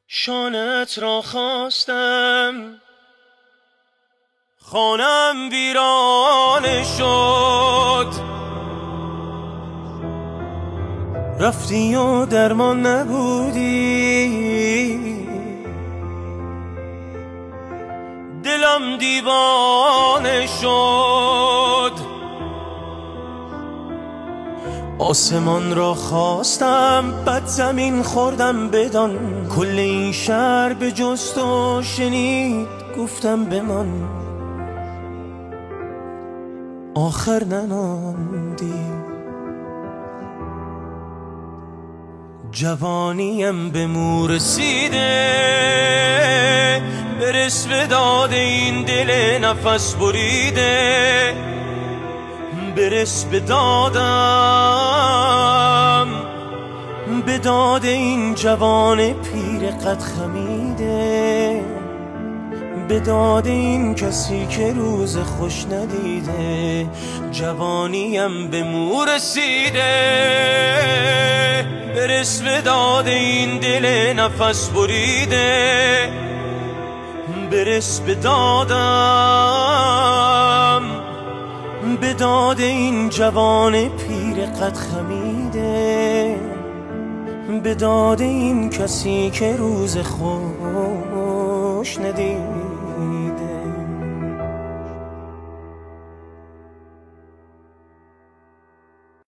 شانت را خواستم، خانم ویرانه شد. رفتی و درمان نبودی، دلم دیوانه شد. آسمان را خواستم، بد زمین خوردم. بدان کل این شهر به جز تو شنید، گفتم بمان، آخر نماندی. جوانیم به مو رسیده، برس به داد این دل نفس بریده. برس به دادم، به داد این جوان پیر قد خمیده، به داد این کسی که روز خوش ندیده. جوانیم به مو رسیده، برس به داد این دل نفس بریده. برس به دادم، به داد این جوان پیر قد خمیده، به داد این کسی که روز خوش ندید.